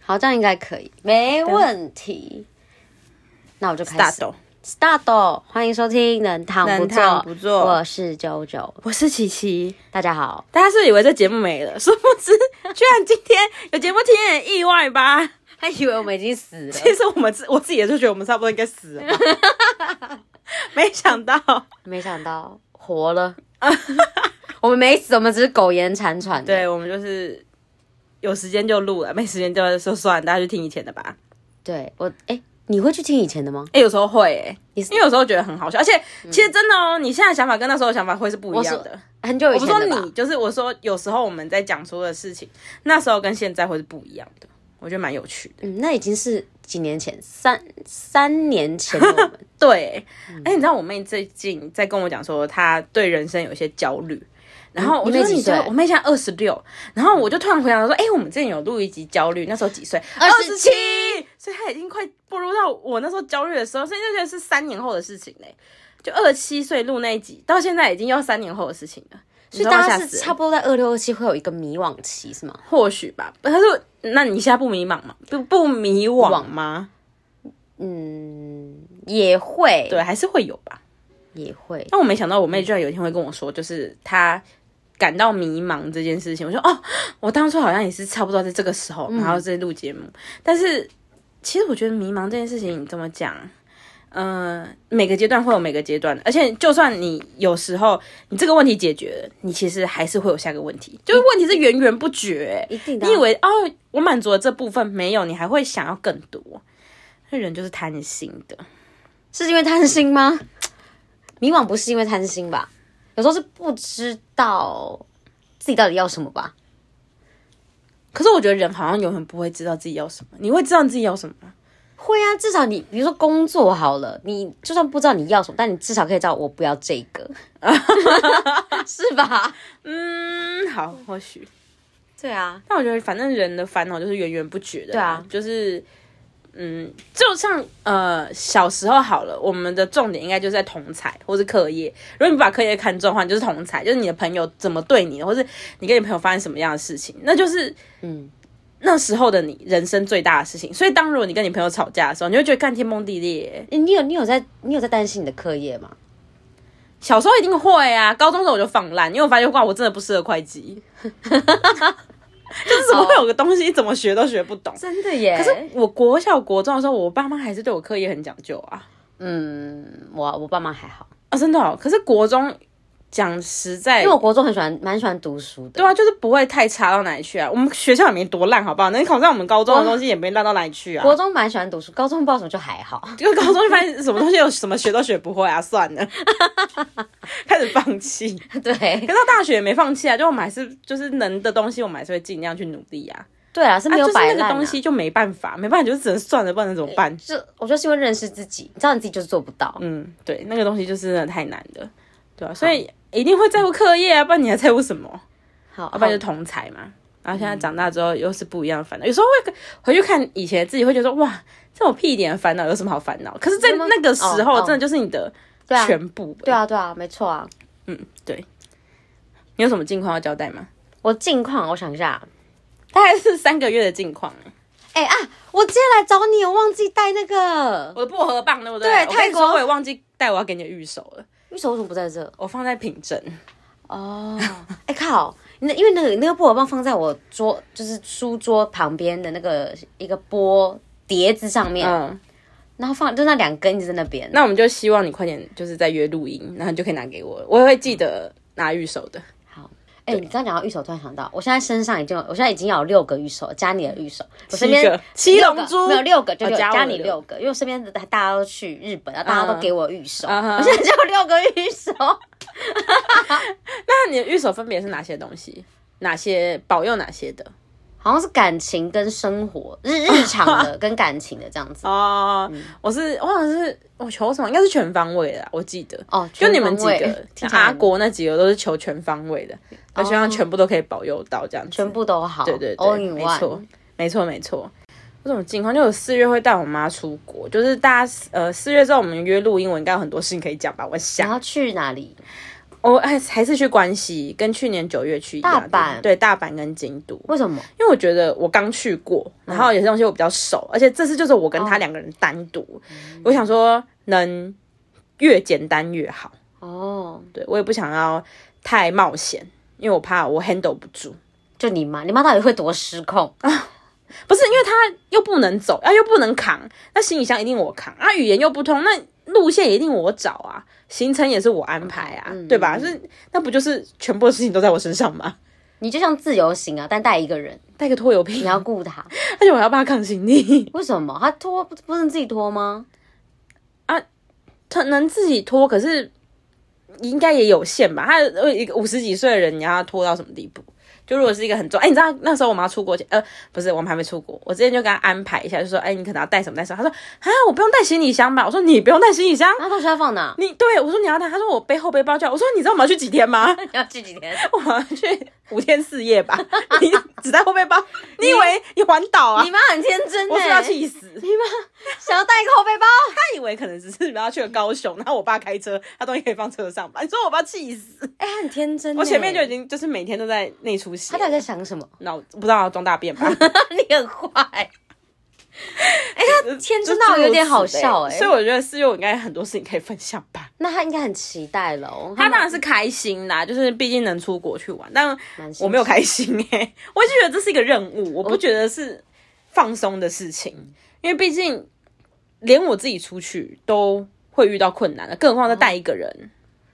好，这样应该可以，没问题。那我就开始。Start， 欢迎收听能躺不做，我是JoJo， 我是琪琪， 大家好。 大家是以为这节目没了，殊不知，居然今天有节目，听也很意外吧？ 还以为我们已经死了。 其实我自己也就觉得我们差不多应该死了吧，没想到活了。我们没死，我们只是苟延残喘。 对，我们就是有时间就录了，没时间就说算了，大家去听以前的吧。 对你会去听以前的吗？ 有时候会因为有时候觉得很好笑，而且其实真的你现在的想法跟那时候的想法会是不一样的。 很久以前的吧。 我不说你，就是我说有时候我们在讲所有的事情，那时候跟现在会是不一样的，我觉得蛮有趣的。 那已经是几年前，三年前的我们。 对，你知道我妹最近在跟我讲说，她对人生有一一些焦虑。然后我就说你几岁？我妹现在26，然后我就突然回想说，我们之前有录一集焦虑，那时候几岁？27，所以她已经快步入到我那时候焦虑的时候，所以就觉得是3年后的事情嘞。就27岁录那一集，到现在已经要3年后的事情了。 所以大家是差不多在26、27会有一个迷惘期，是吗？ 或许吧。可是那你现在不迷茫吗？不迷惘吗？ 也会， 对，还是会有吧， 也会。 但我没想到我妹居然有一天会跟我说，就是她感到迷茫这件事情。我说我当初好像也是差不多在这个时候，然后在录节目。但是其实我觉得迷茫这件事情怎么讲？每个阶段会有每个阶段的，而且就算你有时候你这个问题解决了，你其实还是会有下个问题，就是问题是源源不绝。 一定的。 你以为我满足了这部分，没有，你还会想要更多。人就是贪心的， 是因为贪心吗？迷惘不是因为贪心吧？有时候是不知道自己到底要什么吧。 可是我觉得人好像永远不会知道自己要什么。你会知道你自己要什么吗？ 会啊，至少你比如说工作好了，你就算不知道你要什么，但你至少可以知道我不要这个，是吧？ 好，或许。 对啊， 但我觉得反正人的烦恼就是源源不绝的。 对啊， 就是就像小时候好了，我们的重点应该就是在同侪或是课业。如果你把课业看重的话，你就是同侪，就是你的朋友怎么对你，或是你跟你朋友发生什么样的事情，那就是那时候的你人生最大的事情。所以如果你跟你朋友吵架的时候，你会觉得干天崩地裂。 你有在担心你的课业吗？ 小时候一定会啊，高中的时候我就放烂，因为我发现我真的不适合会计。就是怎么会有个东西怎么学都学不懂， 真的耶。 可是我国小国中的时候，我爸妈还是对我课业很讲究啊。 我爸妈还好啊，真的哦。可是国中讲实在， 因为我国中蛮喜欢读书的。 对啊，就是不会太差到哪里去啊。我们学校也没多烂，好不好？能考上我们高中的东西也没烂到哪里去啊。 国中蛮喜欢读书，高中不知道什么就还好。 就高中就发现什么东西有什么学都学不会啊，算了，开始放弃。 对， 可是到大学也没放弃啊，就我们还是就是能的东西，我们还是会尽量去努力啊。 对啊，是没有摆烂就是那个东西就没办法，就只能算了，不然怎么办？ 我觉得是因为认识自己，你知道你自己就是做不到。 对，那个东西就是真的太难了，对啊，所以一定会在乎课业啊，不然你还在乎什么？ 好， 要不然就同侪嘛。然后现在长大之后又是不一样的烦恼，有时候会回去看以前自己，会觉得说哇，这种屁一点的烦恼有什么好烦恼？可是，在那个时候，真的就是你的全部。 对啊，没错啊。 对。你有什么近况要交代吗？ 我近况，我想一下， 大概是3个月的近况。 我今天来找你，我忘记带那个我的薄荷棒，对不对？ 对，泰国我也忘记带我要给你的玉手了。 玉手为什么不在这？ 我放在品镇。 靠！因为那个薄荷棒放在我就是书桌旁边的那个一个碟子上面，然后就那2根一直在那边。 那我们就希望你快点，就是在约录音，然后你就可以拿给我，我也会记得拿玉手的。 好，你刚刚讲到玉手，突然想到，我现在身上我现在已经有6个玉手，加你的玉手，我身边 7龙珠没有6个，就加你6个，因为我身边大家都去日本，然后大家都给我玉手，我现在就有6个玉手。 那你的玉手分别是哪些东西？哪些保佑哪些的？ 好像是感情跟生活日常的跟感情的这样子。 我好像是我求什么，应该是全方位的啦，我记得。 就你们几个，像阿国那几个都是求全方位的，我希望全部都可以保佑到这样子， 全部都好。 对对对， 没错没错没错。有什么近况？就有4月会带我妈出国，就是大家4月之后我们约录音，我应该有很多事情可以讲吧？我想。 你要去哪里？ 我还是去关西，跟去年9月去一样。 大阪， 对，大阪跟京都。 为什么？ 因为我觉得我刚去过，然后有些东西我比较熟，而且这次就是我跟他2个人单独，我想说能越简单越好。 哦， 对，我也不想要太冒险，因为我怕我 handle 不住。 就你妈到底会多失控啊？ 不是，因为他又不能走，又不能扛，那行李箱一定我扛啊，语言又不通，那路线一定我找啊，行程也是我安排啊，对吧？是那不就是全部的事情都在我身上吗？ 你就像自由行啊，但带一个人， 带个拖油瓶， 你要顾他， 而且我要帮他扛行李。 为什么？他拖不能自己拖吗？ 啊，他能自己拖，可是应该也有限吧？他一个50几岁的人，你要他拖到什么地步？就如果是一个很重，你知道那时候我们要出国前，不是，我们还没出国，我之前就跟他安排一下，就说，你可能要带什么带什么。他说，我不用带行李箱吧？我说你不用带行李箱， 那东西要放哪？ 对，我说你要带，他说我背后背包就好。我说你知道我们要去几天吗？ 你要去几天？ 我们要去5天4夜吧。你只带后背包，你以为你环岛啊？ 你妈很天真， 我是要气死。 你妈想要带一个后背包， 他以为可能只是要去个高雄，然后我爸开车，他东西可以放车上吧？你说我爸气死？ 他很天真。 我前面就已经就是每天都在内出血。 他到底在想什么？ 那我不知道装大便吧？ 你很坏。他天真到有点好笑所以我觉得4月我应该很多事情可以分享吧。 那他应该很期待咯。 他当然是开心啦，就是毕竟能出国去玩，但我没有开心我就觉得这是一个任务，我不觉得是放松的事情，因为毕竟连我自己出去都会遇到困难的，更何况再带一个人。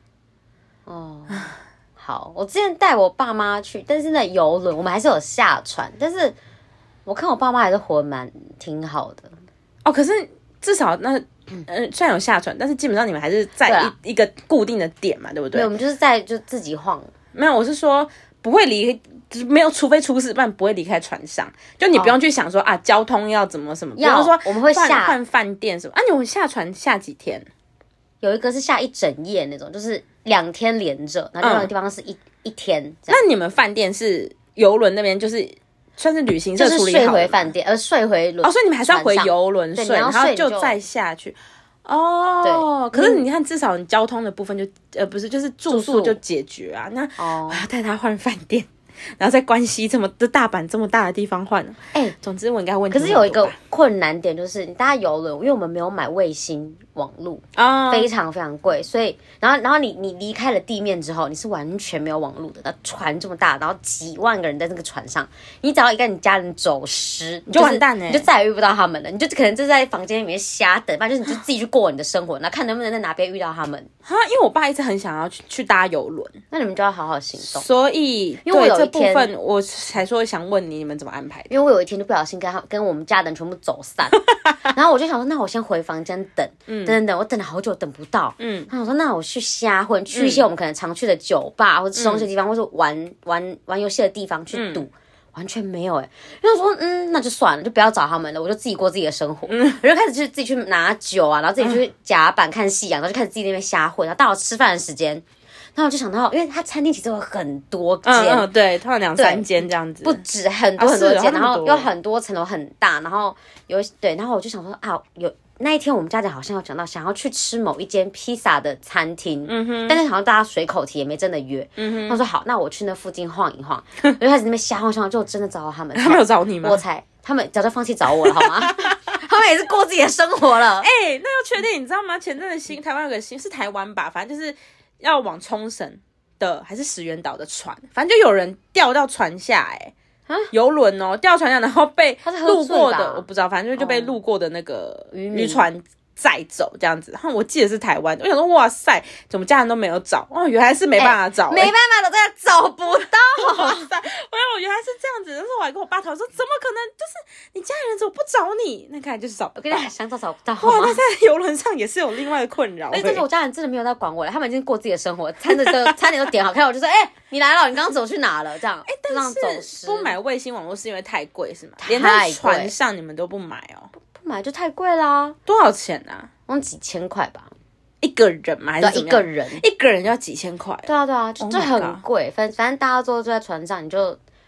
好，我之前带我爸妈去，但是那邮轮我们还是有下船，但是我看我爸妈还是活得挺好的。 可是至少那虽然有下船，但是基本上你们还是在一个固定的点嘛，对不对？ 对，我们就是就自己晃。 没有，我是说不会没有，除非出事，不然不会离开船上。就你不用去想说交通要怎么什么，比方说我们会换饭店什么你们下船下几天？ 有一个是下一整夜那种，就是2天连着，然后另外一个地方是一天。 那你们饭店是邮轮那边就是算是旅行社处理好的， 就是睡回饭店，睡回轮。 所以你们还是要回邮轮睡，然后就再下去。对，可是你看，至少你交通的部分就不是，就是住宿就解决啊。那我要带他换饭店，然后在关西大阪这么大的地方换。总之我应该问题很多吧。 可是有一个困难点就是，你搭邮轮，因为我们没有买卫星网路非常非常贵，所以然后你离开了地面之后，你是完全没有网路的。那船这么大，然后几万个人在那个船上，你只要跟你家人走失， 你就完蛋你就再也遇不到他们了。你就可能就在房间里面瞎等，不然就是你就自己去过你的生活，然后看能不能在哪边遇到他们。 因为我爸一直很想要去搭邮轮， 那你们就要好好行动。 所以因为我有这部分我才说想问你们怎么安排的。 因为我有一天就不小心跟我们家人全部走散，然后我就想说，那我先回房间等，我等了好久等不到，然后我说那我去瞎混，去一些我们可能常去的酒吧或者吃东西的地方，或是玩游戏的地方去赌。完全没有然后说那就算了，就不要找他们了，我就自己过自己的生活。我就开始自己去拿酒啊，然后自己去甲板看夕阳，然后就开始自己那边瞎混。然后到了吃饭的时间，然后我就想到，因为他餐厅其实有很多间， 对，通常2、3间这样子， 不止很多很多间，然后有很多层楼很大，然后然后我就想说有。那一天我们家人好像有讲到想要去吃某一间披萨的餐厅，但是好像大家随口提也没真的约。他说好，那我去那附近晃一晃，我就开始那边瞎晃瞎晃，就真的找到他们。 他们有找你吗？ 他们早就放弃找我了，好吗？他们也是过自己的生活了。 那要确定，你知道吗？前阵子台湾有个是台湾吧，反正就是要往冲绳的还是石垣岛的船，反正就有人掉到船下邮轮掉船下，然后被路过的我不知道，反正就被路过的那个渔船载走这样子。然后我记得是台湾，我想说哇塞，怎么家人都没有找原来是没办法找， 没办法的，真的找不到。 哇塞，我原来是这样子。但是我还跟我爸讨论说，怎么可能？就是你家人怎么不找你？那看来就是找不到。 我跟你讲，想找不到。 哇，那在邮轮上也是有另外的困扰。 但是我家人真的没有在管我了，他们已经过自己的生活，餐点都点好，看我就说，你来了，你刚刚走去哪了？这样， 但是不买卫星网络是因为太贵是吗？连在船上你们都不买不买就太贵啦。 多少钱啊？ 几千块吧。 一个人吗？还是一个人？ 一个人就要几千块？ 对啊，就很贵。反正大家都在船上，你就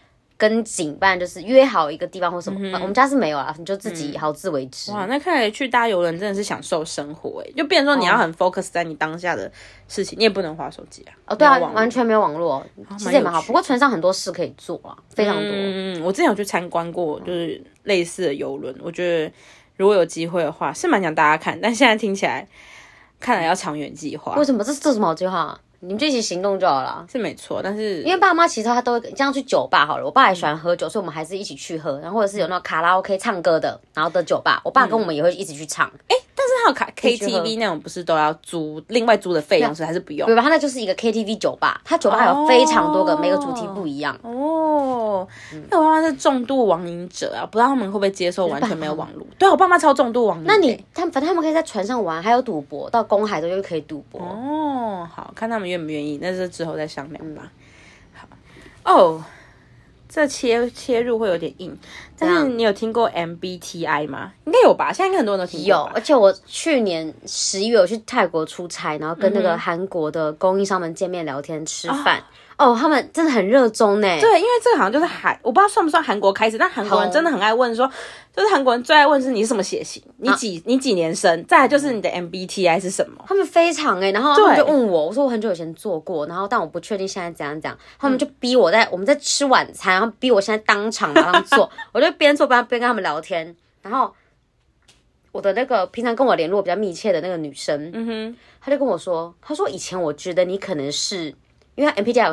跟紧，不然就是约好一个地方或什么。我们家是没有啦，你就自己好自为之。 哇，那看来去搭邮轮真的是享受生活就变成说你要很 focus 在你当下的事情，你也不能滑手机啊。 对啊，完全没有网络，其实也蛮好。不过船上很多事可以做啊，非常多。 我之前有去参观过，就是类似的邮轮，我觉得如果有机会的话，是蛮想大家看，但现在听起来看来要长远计划。 为什么？这什么好计划？你们就一起行动就好了。 是没错，但是因为爸妈其实他都会这样去酒吧好了，我爸也喜欢喝酒，所以我们还是一起去喝，然后或者是有那种卡拉 OK 唱歌的，然后的酒吧，我爸跟我们也会一起去唱。 但是他有KTV 那种不是都要租另外租的费用是还是不用？ 对吧？他那就是一个 KTV 酒吧，他酒吧还有非常多个，每个主题不一样。 因为我爸妈是重度网瘾者啊，不知道他们会不会接受完全没有网络。对，我爸妈超重度网瘾。 那反正他们可以在船上玩，还有赌博，到公海都就可以赌博。 好看他们愿不愿意，那是之后再商量吧。好这切入会有点硬，但是你有听过 MBTI 吗？应该有吧，现在应该很多人都听过。 有，而且我去年11月我去泰国出差，然后跟那个韩国的供应商们见面聊天吃饭。他们真的很热衷呢。 对，因为这个好像就是我不知道算不算韩国开始，但韩国人真的很爱问说，就是韩国人最爱问是你是什么血型，你几年生，再来就是你的 MBTI 是什么。 他们非常然后他们就问我说我很久以前做过，然后但我不确定现在怎样讲，他们就逼我我们在吃晚餐，然后逼我现在当场马上做，我就边做边跟他们聊天，然后我的那个平常跟我联络比较密切的那个女生，她就跟我说，她说以前我觉得你可能是。因为它 MBTI 有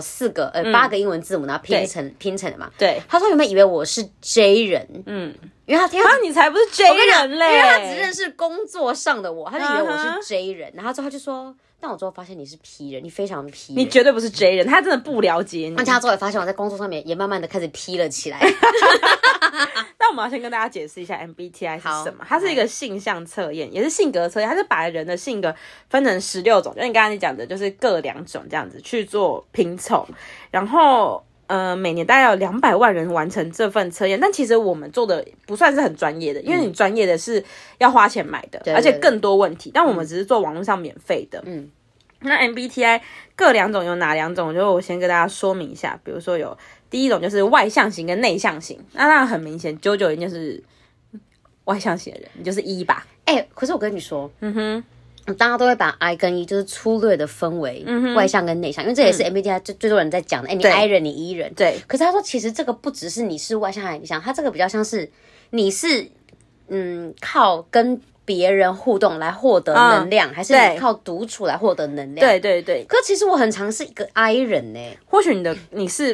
8个英文字母，然后拼成的嘛。对，他说有没有以为我是 J 人？因为你才不是 J 人嘞， 因为他只认识工作上的我，他就以为我是 J 人，然后之后他就说，但我之后发现你是 P 人，你非常 P 人， 你绝对不是 J 人，他真的不了解你。 而且他之后也发现我在工作上面也慢慢的开始 P 了起来。 那我们要先跟大家解释一下 MBTI 是什么，它是一个性向测验，也是性格测验，它是把人的性格分成16种，就你刚才讲的，就是各2种这样子去做拼凑，然后每年大概有200万人完成这份测验，但其实我们做的不算是很专业的，因为你专业的是要花钱买的，而且更多问题，但我们只是做网络上免费的。那 MBTI 各2种有哪2种？就我先跟大家说明一下，比如说有第一种就是外向型跟内向型，那很明显，991定是外向型的人，你就是 E 吧？ 可是我跟你说，大家都会把 I 跟 E 就是粗略的分为外向跟内向，因为这也是 MBTI 最多人在讲的。你 I 人，你 E 人，对。可是他说，其实这个不只是你是外向还是内向，他这个比较像是你是靠跟别人互动来获得能量，还是你靠独处来获得能量？对。可是其实我很常是一个 I 人或许你是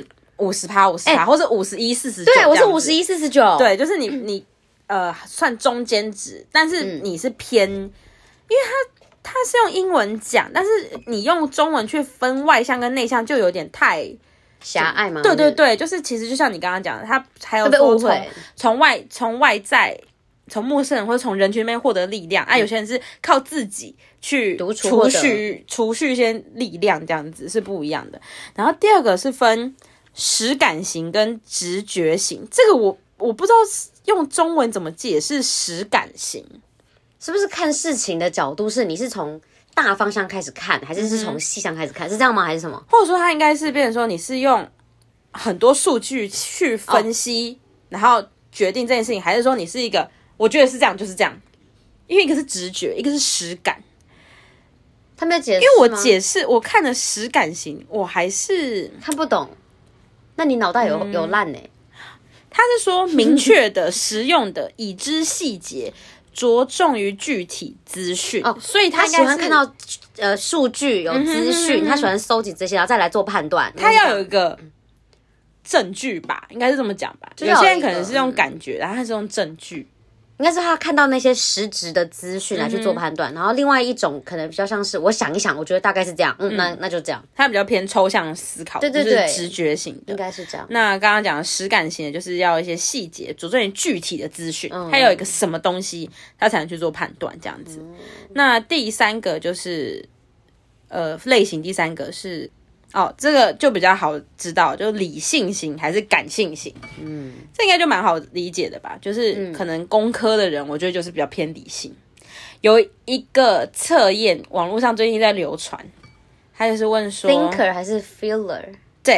50%，或者51-49， 对，我是51-49， 对，就是你算中间值，但是你是偏，因为他是用英文讲，但是你用中文去分外向跟内向，就有点太狭隘吗？ 对，就是其实就像你刚刚讲的，他还有说从外在。从陌生人或者从人群里面获得力量有些人是靠自己去储蓄一些力量，这样子是不一样的。然后第二个是分实感型跟直觉型，这个我不知道用中文怎么解释实感型， 是不是看事情的角度是你是从大方向开始看，还是从细项开始看，是这样吗？还是什么？ 或者说它应该是变成说你是用很多数据去分析，然后决定这件事情，还是说你是一个我觉得是这样就是这样，因为一个是直觉，一个是实感。 他没有解释吗？ 因为我解释，我看了实感型，我还是看不懂。那你脑袋有烂他是说明确的、实用的、已知细节，着重于具体资讯。 所以他喜欢看到数据有资讯，他喜欢收集这些，然后再来做判断。 他要有一个证据吧，应该是这么讲吧。有些人可能是用感觉，然后他是用证据。 应该是他看到那些实质的资讯来去做判断，然后另外一种可能比较像是我想一想，我觉得大概是这样，那就这样。 他比较偏抽象思考，对，就是直觉型的， 应该是这样。 那刚刚讲的实感型的，就是要一些细节，着重于具体的资讯，他有一个什么东西，他才能去做判断这样子。那第三个就是类型，第三个是。这个就比较好知道，就理性型还是感性型，这应该就蛮好理解的吧。就是可能工科的人，我觉得就是比较偏理性。有一个测验，网络上最近在流传，他就是问说 ，thinker 还是 feeler？ 对，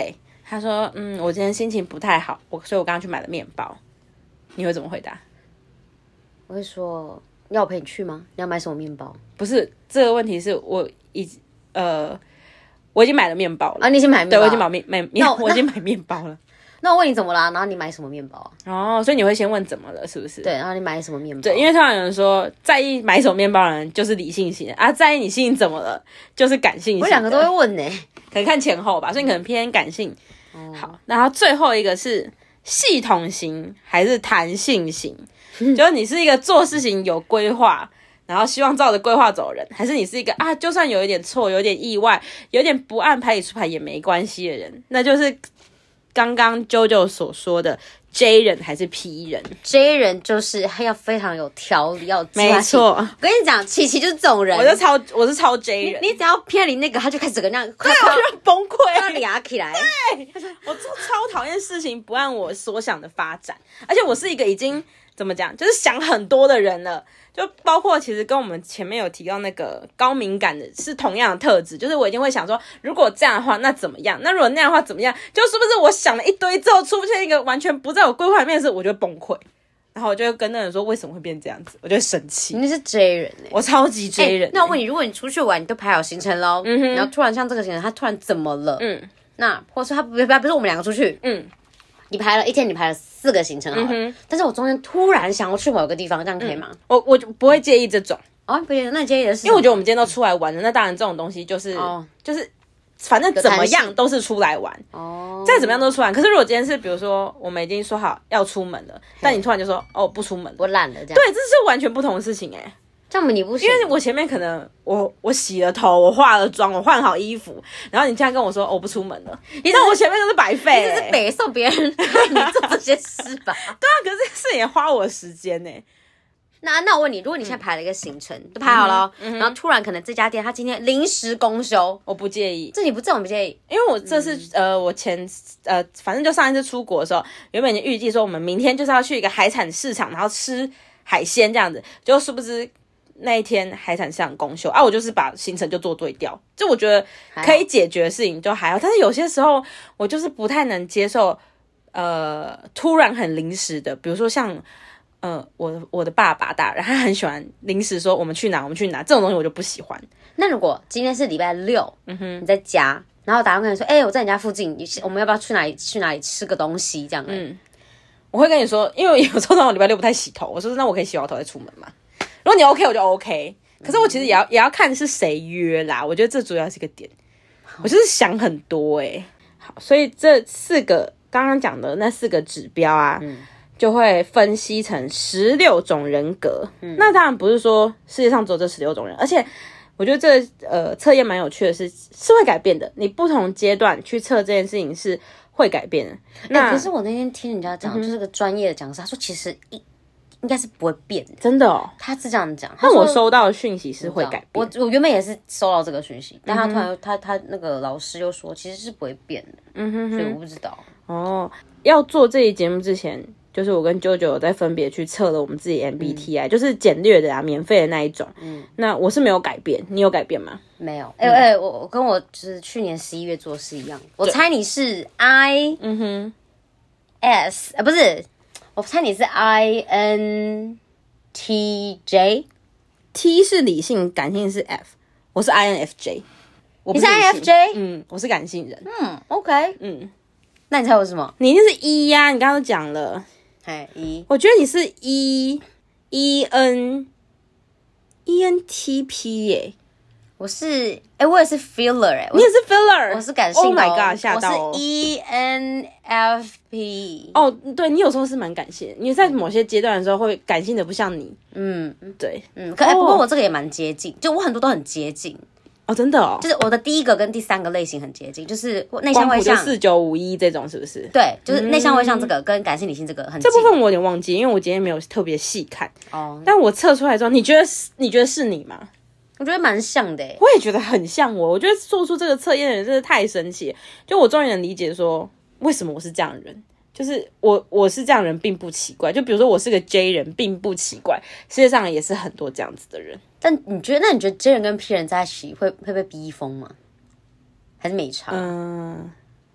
他说我今天心情不太好，所以我刚刚去买了面包。你会怎么回答？ 我会说要我陪你去吗？你要买什么面包？ 不是，这个问题是我已经买了面包了啊，你已经买面包？ 对，我已经我已经买面包了。 那我问你怎么啦？然后你买什么面包哦，所以你会先问怎么了，是不是？ 对，然后你买什么面包？ 对，因为通常有人说在意买什么面包的人就是理性型啊，在意你心情怎么了就是感性型。 我两个都会问呢， 可能看前后吧，所以你可能偏感性。好，然后最后一个是系统型还是弹性型？就是你是一个做事情有规划，然后希望照着规划走的人，还是你是一个就算有一点错，有点意外，有点不按牌理出牌也没关系的人？那就是刚刚 JoJo 所说的 J 人还是 P 人 ？J 人就是他要非常有条理，要没错。 我跟你讲，琪琪就是这种人， 我是超 J 人。 你只要偏离那个，他就开始整个那样， 对，我就崩溃， 要俩起来。 对，我超讨厌事情不按我所想的发展，而且我是一个已经怎么讲，就是想很多的人了。就包括其实跟我们前面有提到那个高敏感的是同样的特质，就是我一定会想说，如果这样的话那怎么样？那如果那样的话怎么样？就是不是我想了一堆之后出现一个完全不在我规划里面的事，我就会崩溃。然后我就会跟那人说为什么会变这样子，我就会生气。 你是 J 人我超级 J 人那我问你，如果你出去玩，你都排好行程咯，然后突然像这个行程，他突然怎么了？那或者说他不是我们两个出去，你排了一天，你排了4个行程好了，但是我中间突然想要去某个地方，这样可以吗？ 我就不会介意这种。 哦，不介意，那你介意的是？ 因为我觉得我们今天都出来玩了，那当然这种东西就是反正怎么样都是出来玩，再怎么样都是出来。可是如果今天是比如说我们已经说好要出门了，但你突然就说不出门了， 我懒了这样。 对，这是完全不同的事情这样你不行， 因为我前面可能我洗了头，我化了妆，我换好衣服，然后你现在跟我说我不出门了，那我前面都是白费， 你这是北宋别人对你做这些事吧？ 对啊，可是这事也花我的时间那我问你，如果你现在排了一个行程，都排好了，然后突然可能这家店他今天临时公休， 我不介意， 这种不介意， 因为我这是我反正就上一次出国的时候，原本已经预计说我们明天就是要去一个海产市场，然后吃海鲜这样子，结果殊不知那一天海产市场公休我就是把行程就做对调，就我觉得可以解决的事情就还好，但是有些时候我就是不太能接受突然很临时的，比如说像我的爸爸大人他很喜欢临时说我们去哪这种东西我就不喜欢。 那如果今天是礼拜6，你在家，然后打电话跟你说我在你家附近，我们要不要去哪里吃个东西这样我会跟你说，因为有时候我礼拜6不太洗头，我说那我可以洗好头再出门吗？如果你 OK 我就 OK， 可是我其实也要看是谁约啦，我觉得这主要是一个点，我就是想很多好，所以这4个刚刚讲的那4个指标就会分析成16种人格。那当然不是说世界上只有这16种人，而且我觉得这测验蛮有趣的是会改变的，你不同阶段去测这件事情是会改变的。 可是我那天听人家讲，就是个专业的讲师，他说其实应该是不会变的， 真的哦。 他是这样讲， 但我收到的讯息是会改变。 我原本也是收到这个讯息，但他突然他那个老师又说其实是不会变的，所以我不知道。 要做这一节目之前，就是我跟 JoJo 有在分别去测了我们自己 MBTI，就是简略的免费的那一种。那我是没有改变，你有改变吗？ 没有。我跟我就是去年11月做的是一样。我猜你是 S，不是。我猜你是 INTJ，T 是理性，感性是 F， 我是 INFJ。 你是 INFJ？ 我是感性人。 OK。那你猜我是什么？ 你一定是 E 呀，你刚刚都讲了。 E。 我觉得你是 ENTP 我是我也是 feeler 你也是 feeler， 我是感性。 Oh my god， 吓到我是 ENFP。 对，你有时候是蛮感性的，你在某些阶段的时候会感性的不像你。对。 不过我这个也蛮接近，就我很多都很接近。 真的就是我的第1个跟第3个类型很接近，就是内向外向 4951这种，是不是？ 对，就是内向外向这个跟感性理性这个很近。 这部分我有点忘记，因为我今天没有特别细看。但我测出来之后，你觉得是你吗？ 我觉得蛮像的我也觉得很像我觉得做出这个测验的人真的太神奇了，就我终于能理解说为什么我是这样的人，就是我是这样的人并不奇怪，就比如说我是个 J 人并不奇怪，世界上也是很多这样子的人。 但你觉得 J 人跟 P 人在一起会被逼疯吗？还是没差？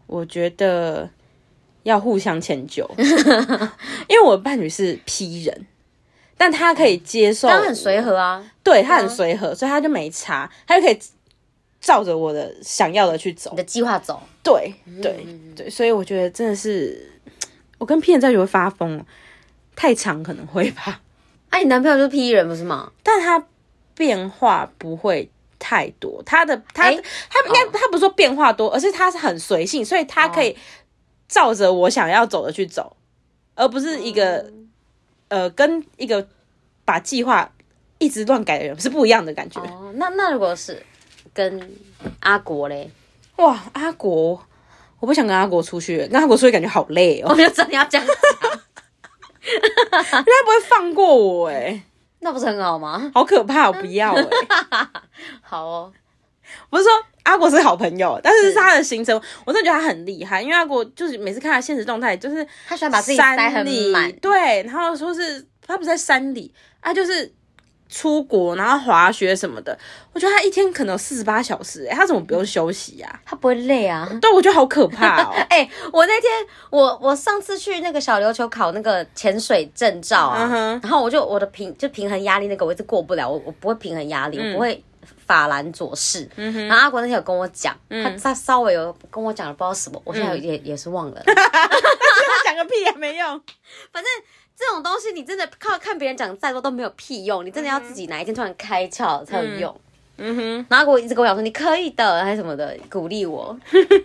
我觉得要互相迁就，因为我的伴侣是 P 人，但他可以接受， 他很随和啊， 对他很随和，所以他就没差，他就可以照着我的想要的去走， 你的计划走。 对对对，所以我觉得真的是，我跟 P 人在一起会发疯，太长可能会吧。 你男朋友就是 P 人不是吗？ 但他变化不会太多，他应该他不是说变化多，而是他是很随性，所以他可以照着我想要走的去走，而不是一个跟一个把计划一直乱改的人是不一样的感觉。 那如果是跟阿国嘞？ 哇，阿国，我不想跟阿国出去，跟阿国出去感觉好累哦。 我就真的要这样讲， 因为他不会放过我那不是很好吗？ 好可怕，我不要好哦， 不是说阿国是好朋友，但是他的行程，我真的觉得他很厉害，因为阿国就是每次看他现实动态，就是他喜欢把自己塞很满， 对，然后说是他不是在山里，他就是出国，然后滑雪什么的，我觉得他一天可能有48小时，他怎么不用休息啊？ 他不会累啊？ 对，我觉得好可怕哦。 我那天我上次去那个小琉球考那个潜水证照啊，然后我的平衡压力那个我一直过不了，我不会平衡压力，我不会法兰左式。然后阿国那天有跟我讲，他稍微有跟我讲了不知道什么，我现在也是忘了。 讲个屁也没用， 反正。这种东西你真的看别人讲再多都没有屁用，你真的要自己哪一天突然开窍才有用。然后我一直跟我讲说你可以的，还是什么的，鼓励我。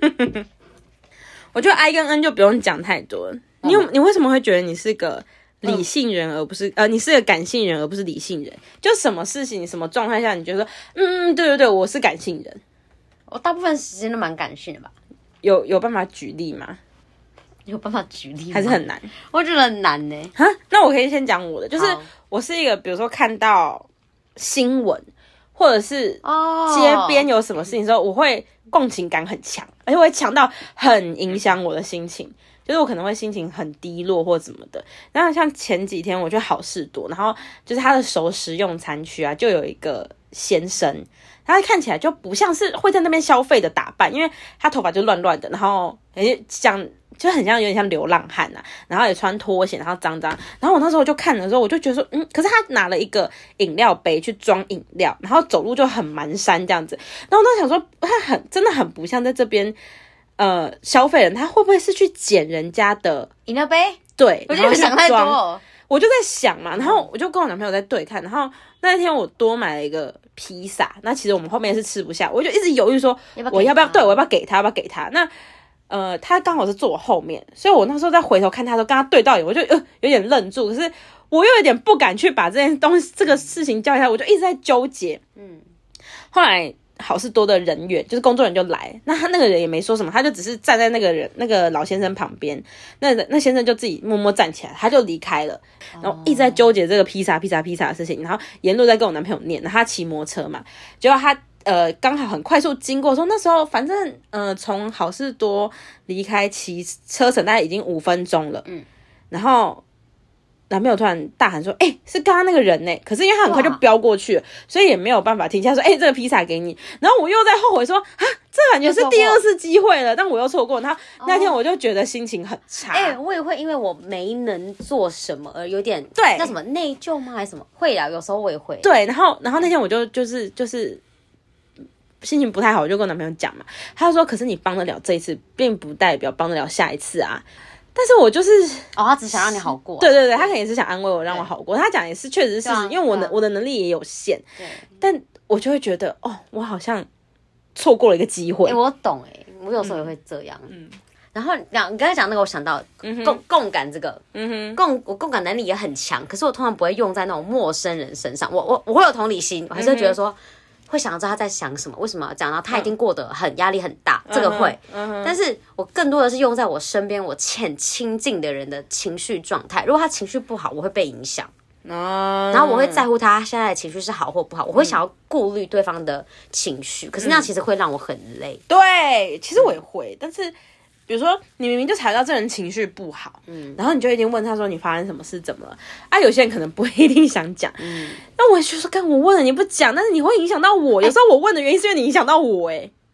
我觉得 I 跟 N 就不用讲太多。你为什么会觉得你是个理性人，而不是你是个感性人，而不是理性人？就什么事情、什么状态下，你觉得说，对，我是感性人。 我大部分时间都蛮感性的吧。 有办法举例吗？ 有办法举例吗？ 还是很难？ 我觉得很难呢。 那我可以先讲我的，就是我是一个，比如说看到新闻或者是街边有什么事情的时候，我会共情感很强，而且我会强到很影响我的心情。就是我可能会心情很低落或怎么的。然后像前几天我去好事多，然后就是他的熟食用餐区啊，就有一个先生，他看起来就不像是会在那边消费的打扮，因为他头发就乱乱的，然后就很像有点像流浪汉啊，然后也穿拖鞋，然后脏脏。然后我那时候就看的时候，我就觉得说，可是他拿了一个饮料杯去装饮料，然后走路就很蹒跚这样子。然后我都想说，他真的很不像在这边消费人，他会不会是去捡人家的饮料杯？ 对， 我就想太多。 我就在想嘛，然后我就跟我男朋友在对看，然后那天我多买了一个披萨，那其实我们后面是吃不下，我就一直犹豫说，我要不要给他？那他刚好是坐我后面，所以我那时候在回头看他的时候，跟他对到眼，我就有点愣住，可是我又有点不敢去把这个事情交给他，我就一直在纠结。后来好事多的人员就是工作人员就来，那他那个人也没说什么，他就只是站在那个老先生旁边，那先生就自己默默站起来，他就离开了，然后一直在纠结这个披萨的事情，然后沿路在跟我男朋友念，然后他骑摩托车嘛，结果他刚好很快速经过，说那时候反正从好事多离开骑车程大概已经5分钟了，然后男朋友突然大喊说：“是刚刚那个人呢！”可是因为他很快就飙过去了，所以也没有办法停下说：“这个披萨给你。”然后我又在后悔说：“这感觉是第2次机会了，但我又错过。”然后那天我就觉得心情很差。 我也会因为我没能做什么而有点对， 那什么内疚吗？还是什么？会啊，有时候我也会。 对，然后那天我就是心情不太好，我就跟我男朋友讲嘛，他就说：“可是你帮得了这一次，并不代表帮得了下一次啊。”但是我就是他只想让你好过。 对，他可能也是想安慰我，让我好过。他讲也是，确实是因为我的能力也有限。对，但我就会觉得，我好像错过了一个机会。 我懂我有时候也会这样。然后你刚才讲那个，我想到共感这个，我共感能力也很强，可是我通常不会用在那种陌生人身上。我会有同理心，我还是会觉得说。会想要知道他在想什么，为什么要讲到他一定过得很压力很大，这个会。但是我更多的是用在我身边我很亲近的人的情绪状态。如果他情绪不好，我会被影响。然后我会在乎他现在的情绪是好或不好，我会想要顾虑对方的情绪。可是那样其实会让我很累。 对，其实我也会，但是。比如说，你明明就察觉到这人情绪不好，然后你就一定问他说你发生什么事，怎么了？有些人可能不一定想讲，那我就说，我问了你不讲，但是你会影响到我。有时候我问的原因是因为你影响到我，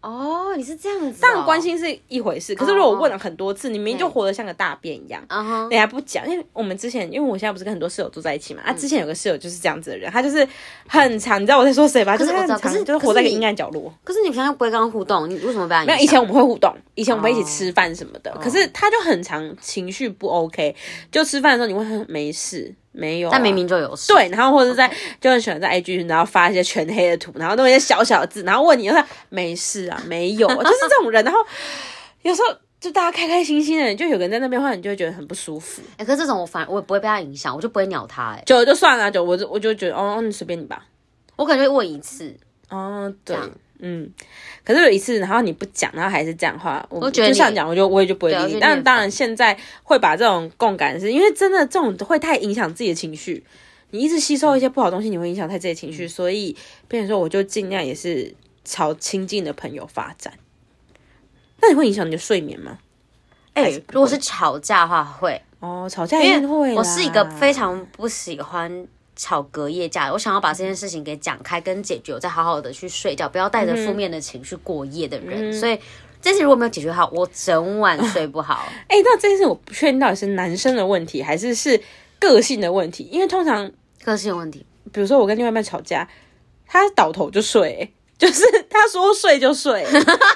哦，你是这样子、哦。 当然关心是一回事，可是如果我问了很多次，你明明就活得像个大便一样，你还不讲。因为我们之前，因为我现在不是跟很多室友住在一起嘛，之前有个室友就是这样子的人，他就是很常，你知道我在说谁吧？就是很常，就是活在一个阴暗角落。 可是你平常不会跟他互动，你为什么被他影响？ 没有，以前我们会互动，以前我们会一起吃饭什么的，可是他就很常情绪不 OK， 就吃饭的时候你会很没事。没有、啊， 但明明就有事。 对，然后或者在就很喜欢在 IG 然后发一些全黑的图，然后弄一些小小的字，然后问你，他没事啊，没有，就是这种人。然后有时候就大家开开心心的人，就有个人在那边的话，你就会觉得很不舒服。 可是这种我也不会被他影响，我就不会鸟他。 就算了，我就觉得哦，你随便你吧。 我可能会问一次。 哦，对。可是有一次，然后你不讲，然后还是这样的话，我觉得就像讲，我也就不会理你。但当然，现在会把这种共感，是因为真的这种会太影响自己的情绪。你一直吸收一些不好的东西，你会影响太自己的情绪，所以变成说，我就尽量也是朝亲近的朋友发展。那你会影响你的睡眠吗？ 如果是吵架的话会。 哦，吵架一定会啦。 我是一个非常不喜欢吵隔夜架，我想要把这件事情给讲开跟解决，我再好好的去睡觉，不要带着负面的情绪过夜的人。所以这件事如果没有解决好，我整晚睡不好。 那这件事我不确定到底是男生的问题还是个性的问题，因为通常个性的问题， 比如说我跟另外一半吵架，他倒头就睡，就是他说睡就睡。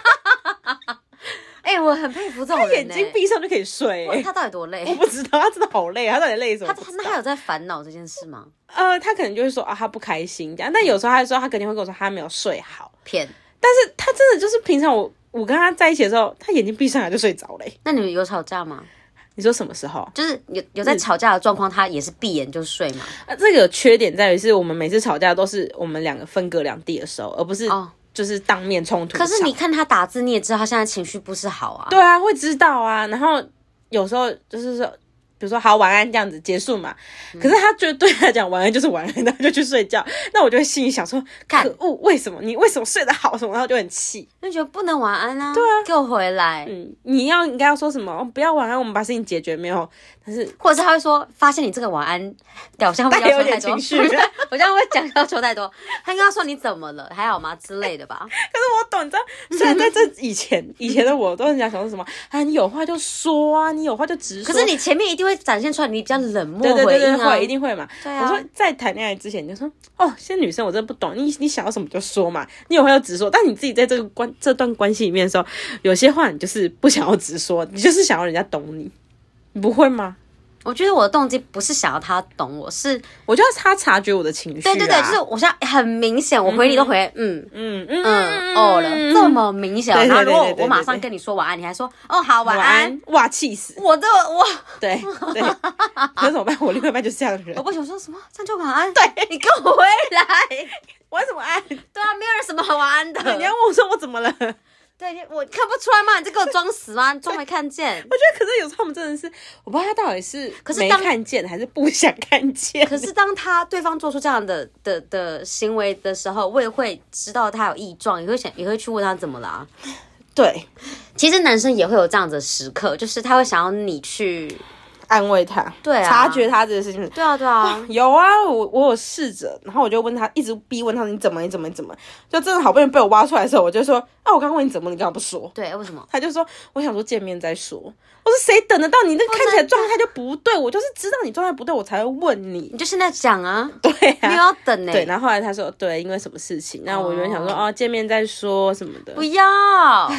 我很佩服这种人。 他眼睛闭上就可以睡。 他到底多累？ 我不知道，他真的好累，他到底累什么？ 那他有在烦恼这件事吗？ 他可能就会说他不开心这样，但有时候他说他肯定会跟我说他没有睡好， 骗。 但是他真的就是平常我跟他在一起的时候，他眼睛闭上来就睡着嘞。 那你们有吵架吗？ 你说什么时候？ 就是有在吵架的状况，他也是闭眼就睡嘛？ 这个缺点在于是我们每次吵架都是我们两个分隔两地的时候，而不是就是当面冲突。 可是你看他打字，你也知道他现在情绪不是好啊。 对啊，会知道啊。然后有时候就是说，比如说好晚安这样子结束嘛，可是他觉得对他讲晚安就是晚安，然后就去睡觉。那我就会心里想说，可恶，为什么睡得好什么？然后就很气， 就觉得不能晚安啊。 对啊， 给我回来。 你应该要说什么？不要晚安，我们把事情解决没有？但是或者是他会说，发现你这个晚安表象会要求太多， 情绪我这样会讲要求太多。他应该说你怎么了，还好吗之类的吧。 可是我懂，你知道，虽然在这以前的我都很想说什么你有话就说啊，你有话就直说。 可是你前面一定会展现出来你比较冷漠回应啊。 对，一定会嘛。对啊。我说在谈恋爱之前你就说现在女生我真的不懂，你想要什么就说嘛，你有话就直说。但你自己在这段关系里面的时候，有些话你就是不想要直说，你就是想要人家懂你，你不会吗？ 我觉得我的动机不是想要他懂我，是我就要他察觉我的情绪。 对，就是我现在很明显，我回你都回了，这么明显。然后如果我马上跟你说晚安，你还说好晚安， 哇，气死！对，可是怎么办？我另外一半就是这样的人。 我不想说什么，这样就晚安。 对， 你跟我回来， 晚什么安？ 对啊，没有人什么好晚安的。 你要问我说我怎么了？ 对，我看不出来吗？你在给我装死吗？装没看见？ 我觉得，可是有时候我们真的是，我不知道他到底是没看见还是不想看见。 可是当对方做出这样的行为的时候，我也会知道他有异状，也会去问他怎么啦。 对， 其实男生也会有这样子的时刻，就是他会想要你去安慰他， 对啊， 察觉他这个事情。 对啊， 有啊，我有试着，然后我就问他，一直逼问他你怎么，就真的好不容易被我挖出来的时候，我就说我刚刚问你怎么，你干嘛不说？ 对，为什么？ 他就说我想说见面再说。我说谁等得到你那个看起来状态就不对，我就是知道你状态不对，我才会问你。 你就现在讲啊， 对啊， 没有要等对，然后后来他说对，因为什么事情？那我原本想说见面再说什么的， 不要，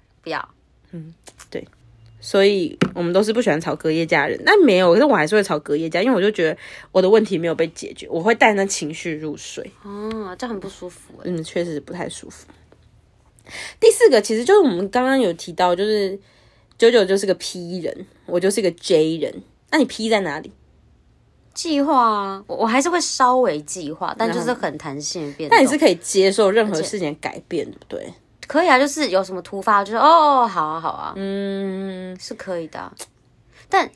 对。所以我们都是不喜欢吵隔夜架的人，但没有，可是我还是会吵隔夜架，因为我就觉得我的问题没有被解决，我会带那情绪入睡。 这样很不舒服。 确实不太舒服。第4个其实就是我们刚刚有提到，就是9就是个 P 人，我就是个 J 人。那你 P 在哪里？ 计划啊，我还是会稍微计划，但就是很弹性变动。 但你是可以接受任何事情的改变，对不对？ 可以啊，就是有什么突发，就是好啊，是可以的啊。但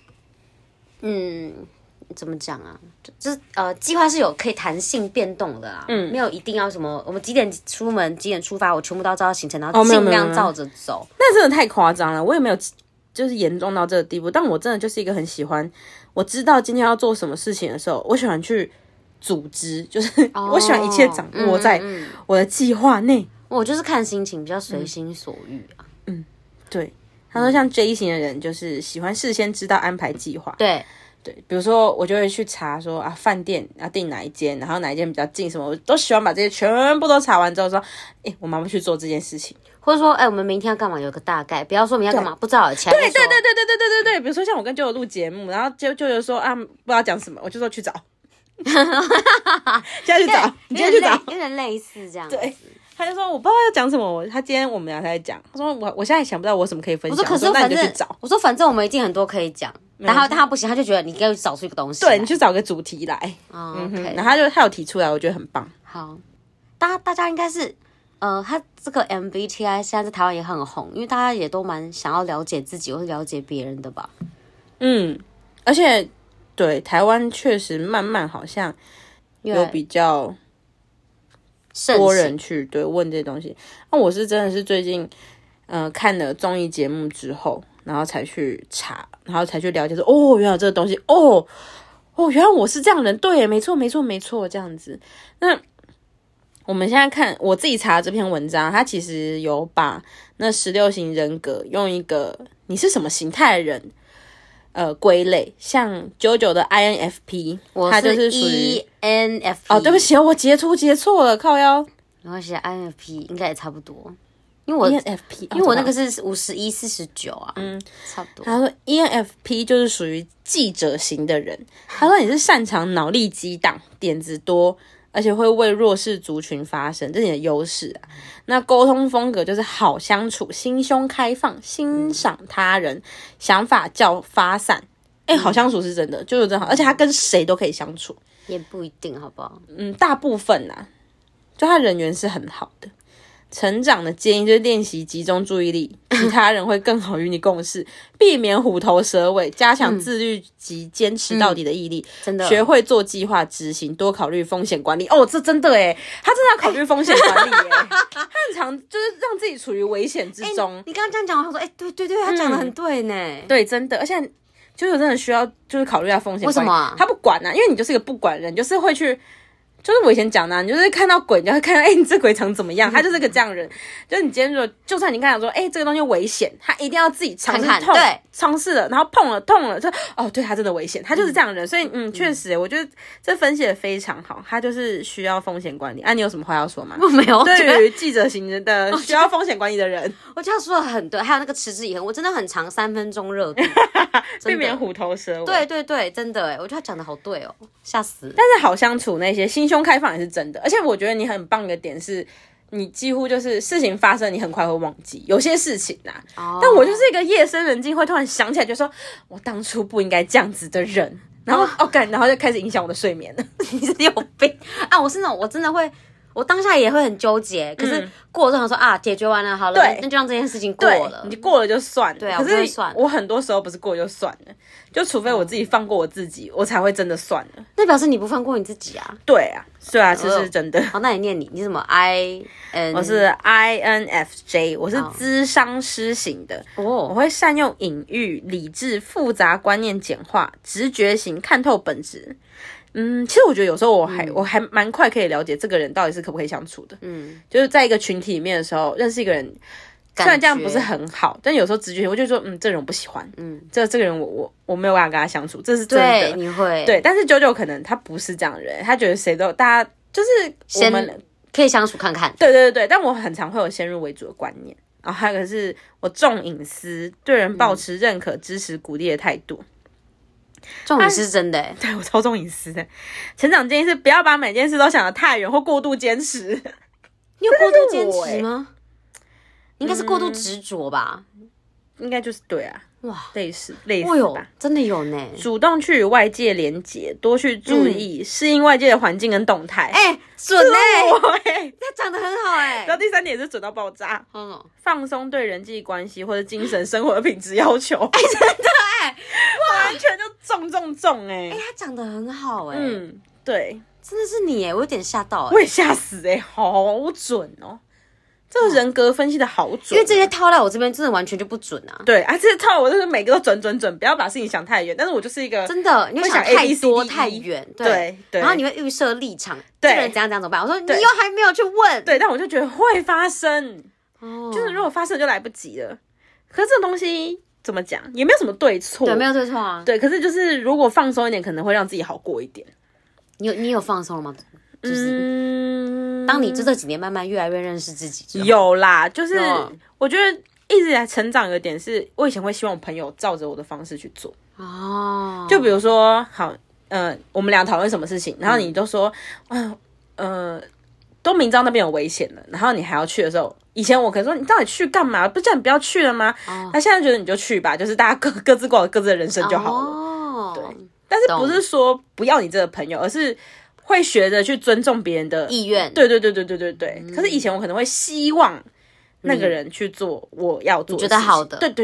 怎么讲啊？就是计划是有可以弹性变动的啦，没有一定要什么，我们几点出门，几点出发，我全部都照行程，然后尽量照着走。 那真的太夸张了，我也没有就是严重到这个地步，但我真的就是一个很喜欢，我知道今天要做什么事情的时候，我喜欢去组织，就是我喜欢一切掌握在我的计划内。 我就是看心情，比较随心所欲啊。 对，他说像 J 型的人就是喜欢事先知道安排计划。 对， 比如说我就会去查说啊，饭店要订哪一间，然后哪一间比较近什么，我都喜欢把这些全部都查完之后说，我们要不要去做这件事情， 或者说我们明天要干嘛，有个大概，不要说明天要干嘛不知道，对， 比如说像我跟舅舅录节目，然后舅舅说啊不知道讲什么，我就说去找，现在去找，你今天去找， 有点类似这样。 对。他就说我不知道要讲什么，他今天我们俩在讲，他说我现在想不到我什么可以分享， 我说可是那你就去找， 我说反正我们一定很多可以讲，然后他不行，他就觉得你该找出一个东西， 对，你去找个主题来， OK， 然后他有提出来，我觉得很棒。 好，大家应该是他这个 MBTI 现在在台湾也很红，因为大家也都蛮想要了解自己或是了解别人的吧。 而且对台湾确实慢慢好像有比较多人去问这些东西。那我是真的是最近看了综艺节目之后，然后才去查，然后才去了解说原来这个东西原来我是这样的人，对，没错这样子。那我们现在看我自己查的这篇文章，它其实有把那16型人格用一个你是什么形态的人归类，像JoJo的 INFP， 它就是属于 ENFP。 对不起，我截错了，靠腰。 没关系 ，INFP 应该也差不多，因为我 ENFP， 因为我那个是51-49啊，差不多。 他说 ENFP 就是属于记者型的人，他说你是擅长脑力激荡，点子多，而且会为弱势族群发声，这是你的优势啊。那沟通风格就是好相处，心胸开放，欣赏他人，想法较发散。好相处是真的，就是真好，而且他跟谁都可以相处， 也不一定，好不好？ 大部分啊，就他人缘是很好的。成长的建议就是练习集中注意力，其他人会更好与你共事，避免虎头蛇尾，加强自律及坚持到底的毅力， 真的学会做计划执行，多考虑风险管理。这真的耶，他真的要考虑风险管理耶，他很常就是让自己处于危险之中。 你刚刚这样讲，我说对，他讲的很对呢。 对，真的，而且就是真的需要就是考虑一下风险管理。 为什么他不管啊，因为你就是一个不管人，就是会去。就是我以前讲的，你就是看到鬼，你就会看到，你这鬼长怎么样？他就是个这样人。就是你今天就算你跟他说，这个东西危险，他一定要自己尝试尝试了，然后碰了痛了，就对他真的危险，他就是这样的人。所以确实，我觉得这分析的非常好，他就是需要风险管理。你有什么话要说吗？ 没有。 对于记者型的需要风险管理的人， 我觉得他说的很对。还有那个持之以恒，我真的很长3分钟热度， 避免虎头蛇尾。 对，真的我觉得他讲的好对哦，吓死了。 但是好相处那些心胸开放也是真的，而且我觉得你很棒的点是，你几乎就是事情发生，你很快会忘记有些事情啊。但我就是一个夜深人静会突然想起来，就说我当初不应该这样子的人，然后然后就开始影响我的睡眠了。 你是有病啊！我是那种我真的会。我当下也会很纠结，可是过了之后说解决完了，好了，那就让这件事情过了。 你过了就算了。 对啊， 可是我很多时候不是过就算了，就除非我自己放过我自己，我才会真的算了。 那表示你不放过你自己啊？ 对啊，这是真的。 好，那你念你什么我是 INFJ， 我是咨商师型的。我会善用隐喻、理智、复杂观念简化、直觉型，看透本质。其实我觉得有时候我还蛮快可以了解这个人到底是可不可以相处的。就是在一个群体里面的时候，认识一个人，虽然这样不是很好，但有时候直觉我就说，这个人我不喜欢，这个人我没有办法跟他相处，这是真的。 对，你会对，但是JoJo可能他不是这样的人，他觉得大家就是我们可以相处看看。 对，但我很常会有先入为主的观念，然后还有一个是我重隐私，对人抱持认可、支持、鼓励的态度。 重隐私是真的对，我超重隐私的。成长建议是不要把每件事都想得太远或过度坚持。 你有过度坚持吗？应该是过度执着吧。 应该就是对啊。哇，类似吧， 真的有呢。 主动去与外界连结，多去注意适应外界的环境跟动态。 准他讲得很好然后第3点是准到爆炸。放松对人际关系或者精神生活的品质要求。 真的完全就中他讲得很好对， 真的是你我有点吓到我也吓死好准哦。 这个人格分析的好准， 因为这些套在我这边真的完全就不准啊。 对啊，这些套我就是每个都准，不要把事情想太远。但是我就是一个真的，你会想太多太远， 对， 然后你会预设立场， 对， 这个人怎样怎么办？我说你又还没有去问， 对，但我就觉得会发生，就是如果发生就来不及了。可是这种东西怎么讲，也没有什么对错， 对，没有对错啊。 对，可是就是如果放松一点，可能会让自己好过一点。 你有放松了吗？就是当你这几年慢慢越来越认识自己之后， 有啦，就是我觉得一直在成长有一点是，我以前会希望我朋友照着我的方式去做。就比如说，好，我们俩讨论什么事情，然后你都说，都明知道那边有危险了，然后你还要去的时候，以前我可能说你到底去干嘛？不是叫你不要去了吗？那现在觉得你就去吧，就是大家各自过各自的人生就好了。对，但是不是说不要你这个朋友，而是会学着去尊重别人的意愿。 对。可是以前我可能会希望那个人去做我要做的事情， 你觉得好的。 对。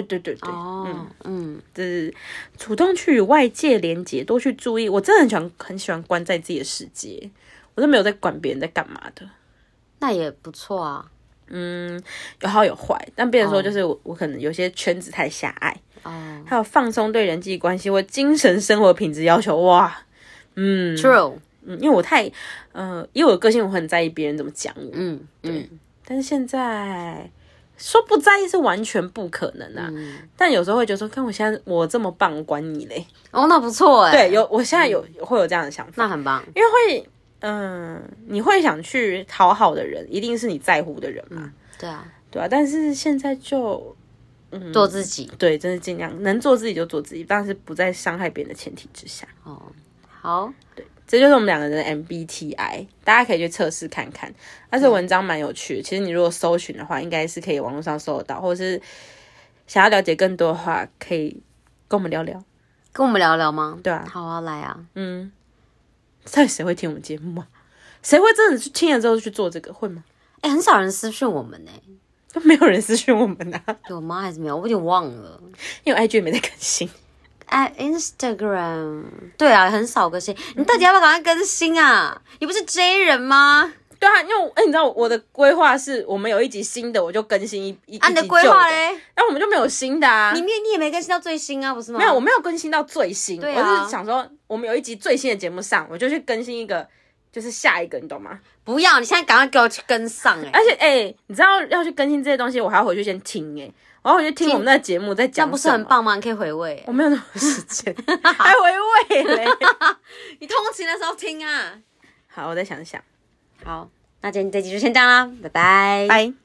就是主动去与外界连结，多去注意。我真的很喜欢关在自己的世界，我都没有在管别人在干嘛的。 那也不错啊。 有好有坏，但别人说就是我可能有些圈子太狭隘。还有放松对人际关系或精神生活品质要求，哇 ，true。 因为我太因为我的个性，我很在意别人怎么讲我。但是现在说不在意是完全不可能啊。但有时候会觉得说，看我现在我这么棒，管你嘞。 那不错哎。 对，我现在会有这样的想法， 那很棒。 因为你会想去讨好的人，一定是你在乎的人嘛。 对啊。 但是现在就做自己。 对，真的尽量能做自己就做自己，但是不在伤害别人的前提之下。 好。 对。这就是我们两个人的 MBTI， 大家可以去测试看看。但是文章蛮有趣的，其实你如果搜寻的话，应该是可以网络上搜得到，或者是想要了解更多的话，可以跟我们聊聊。 跟我们聊聊吗？ 对啊。 好啊，来啊。 到底谁会听我们节目啊？谁会真的去听了之后去做这个？会吗？ 很少人私讯我们呢。 都没有人私讯我们啊。 有吗？还是没有？我有点忘了， 因为 IG 也没在更新。 Instagram 对啊，很少更新。你到底要不要赶快更新啊？你不是 J 人吗？ 对啊，因为你知道我的规划是我们有一集新的，我就更新一集旧的。 你的规划嘞？ 那我们就没有新的啊。 你也没更新到最新啊，不是吗？ 没有，我没有更新到最新。 对啊。 我是想说，我们有一集最新的节目上，我就去更新一个，就是下一个，你懂吗？ 不要，你现在赶快给我去跟上而且你知道要去更新这些东西，我还要回去先听我要回去听我们那节目在讲什么， 那不是很棒吗？你可以回味。 我没有那么时间，还回味嘞。 你通勤的时候听啊。 好，我再想想。 好，那今天这集就先这样啦，拜拜。 拜。